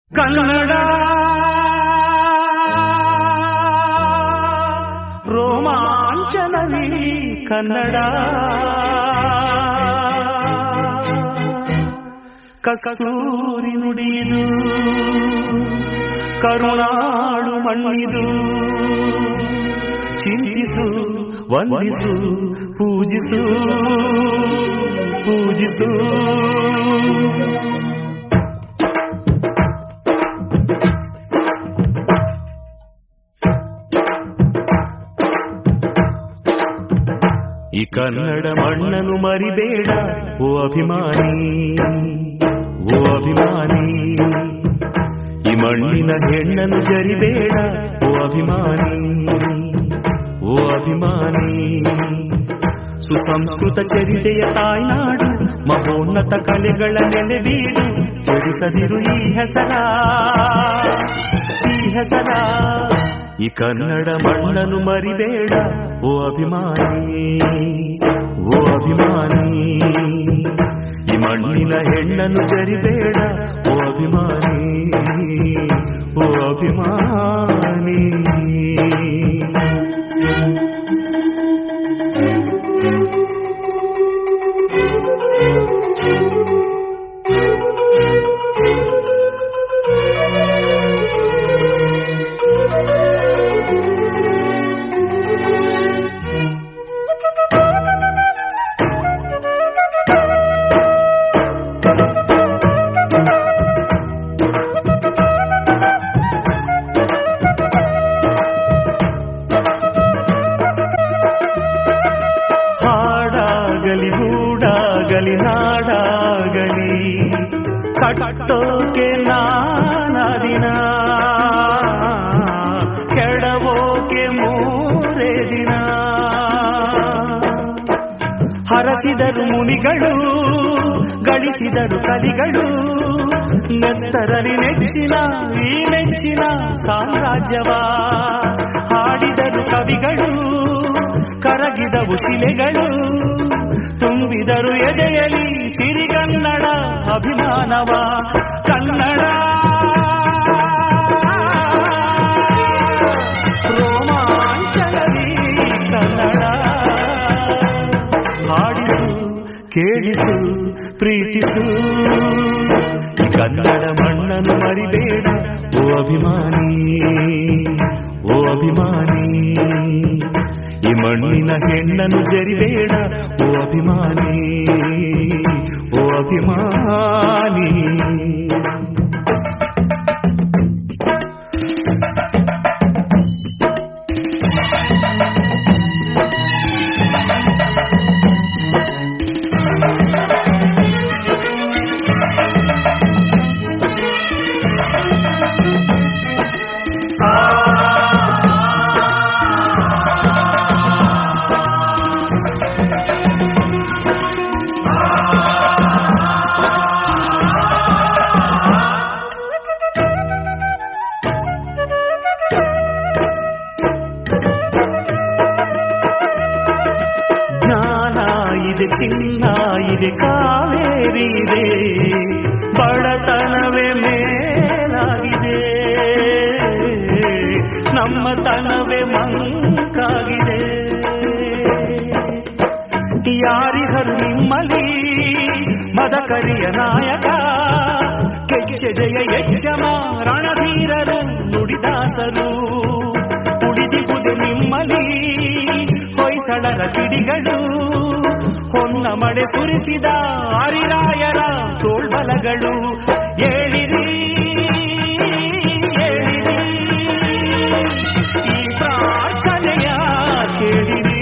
ಕನ್ನಡ ರೋಮಾಂಚನವಿ ಕನ್ನಡ ಕಸ್ತೂರಿ ನುಡಿದು ಕರುಣಾಳು ಮಣ್ಣಿದು ಚಿಂತಿಸು ವಂದಿಸು ಪೂಜಿಸು ಪೂಜಿಸು ಈ ಕನ್ನಡ ಮಣ್ಣನ್ನು ಮರಿಬೇಡ ಓ ಅಭಿಮಾನಿ, ಓ ಅಭಿಮಾನಿ. ಈ ಮಣ್ಣಿನ ಹೆಣ್ಣನ್ನು ಜರಿಬೇಡ ಓ ಅಭಿಮಾನಿ, ಓ ಅಭಿಮಾನಿ. ಸುಸಂಸ್ಕೃತ ಚರಿತೆಯ ತಾಯ್ನಾಡು, ಮಹೋನ್ನತ ಕಲೆಗಳ ನೆಲೆಬೀಡು. ಕೆಡಿಸದಿರು ಈ ಹೆಸರ, ಈ ಹೆಸರ. ಈ ಕನ್ನಡ ಮಣ್ಣನ್ನು ಮರಿಬೇಡ ಓ ಅಭಿಮಾನಿ, ಓ ಅಭಿಮಾನಿ. ಈ ಮಣ್ಣಿನ ಹೆಣ್ಣನ್ನು ಜರಿಬೇಡ ಓ ಅಭಿಮಾನಿ, ಓ ಅಭಿಮಾನಿ. ಹಾಡಾಗಲಿ ಹೂಡಾಗಲಿ ನಾಡಾಗಲಿ ಕಟ್ಟೋಕೆ ನಾನಾ ದಿನ, ಕೆಡವೋಕೆ ಮೂರೇ ದಿನ. ಹರಸಿದರು ಮುನಿಗಳು, ಗಳಿಸಿದರು ಕಲಿಗಳು. ನೆತ್ತರಲಿ ನೆಚ್ಚಿನ ಈ ನೆಚ್ಚಿನ ಸಾಮ್ರಾಜ್ಯವ ಹಾಡಿದರು ಕವಿಗಳು. ಕರಗಿದವು ಶಿಲೆಗಳು, ತುಂಬಿದರು ಎದೆಯಲಿ ಸಿರಿಗನ್ನಡ ಅಭಿಮಾನವ. ಕನ್ನಡ ರೋಮಾಂಚನವಿ ಕನ್ನಡ. ಹಾಡಿಸು ಕೇಳಿಸು ಪ್ರೀತಿಸು, ಕನ್ನಡ ಮಣ್ಣನ್ನು ಮರಿಬೇಡ ಓ ಅಭಿಮಾನಿ, ಓ ಅಭಿಮಾನಿ. ಈ ಮಣ್ಣಿನ ಹೆಣ್ಣನ್ನು ಜರಿಬೇಡ ಓ ಅಭಿಮಾನಿ, ಓ ಅಭಿಮಾನಿ. ಜ್ಞಾನ ಇದೆ, ಚಿನ್ನ ಇದೆ, ಕಾವೇರಿ ಇದೆ. ಬಡತನವೇ ಮೇಲಾಗಿದೆ, ನಮ್ಮತನವೇ ಮಂಕಾಗಿದೆ. ಯಾರಿಗರು ನಿಮ್ಮಲ್ಲಿ ಮದಕರಿಯ ನಾಯಕ, ಕೆಚ್ಚೆ ಜಯ ಯಜ್ಜಮ ರಣಧೀರರು ನುಡಿದಾಸರು. ಉಳಿದಿಗುದೆ ನಿಮ್ಮಲ್ಲಿ ಹೊಯ್ಸಳರ ಕಿಡಿಗಳು, ಹೊನ್ನ ಮಡೆ ಸುರಿಸಿದ ಹರಿರಾಯರ ತೋಳ್ಬಲಗಳು. ಏಳಿರಿ ಏಳಿರಿ, ಈ ಪ್ರಾರ್ಥನೆಯ ಕೇಳಿರಿ.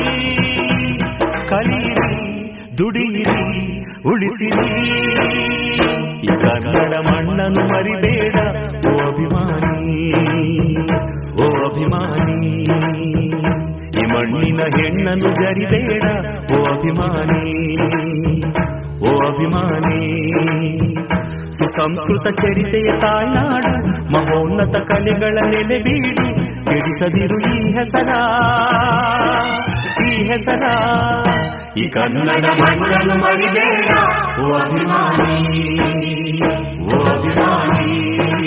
ಕಲಿಯಿರಿ, ದುಡಿಯಿರಿ, ಉಳಿಸಿರಿ. ಈ ಕನ್ನಡ ಮಣ್ಣನ್ನು ಮರಿಬೇಡ ಓ ಅಭಿಮಾನಿ, ಓ ಅಭಿಮಾನಿ. ಈ ಮಣ್ಣಿನ ಹೆಣ್ಣನ್ನು ಜರಿಬೇಡ ಓ ಅಭಿಮಾನಿ, ಓ ಅಭಿಮಾನಿ. ಸುಸಂಸ್ಕೃತ ಚರಿತೆಯ ತಾಯ್ನಾಡು, ಮಹೋನ್ನತ ಕಲೆಗಳ ನೆಲೆಬೀಡು. ಕೆಡಿಸದಿರು ಈ ಹೆಸರ, ಈ ಹೆಸರ. ಈ ಕನ್ನಡ ಮಣ್ಣನ್ನು ಮರಿಬೇಡ ಓ ಅಭಿಮಾನಿ, ಓ ಅಭಿಮಾನಿ.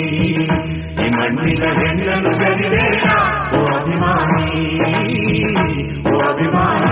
ಮಣ್ಣಿನ ಹೆಣ್ಣನ್ನು ಜರಿಬೇಡ ಓ ಅಭಿಮಾನಿ ಓ ಅಭಿಮಾನಿ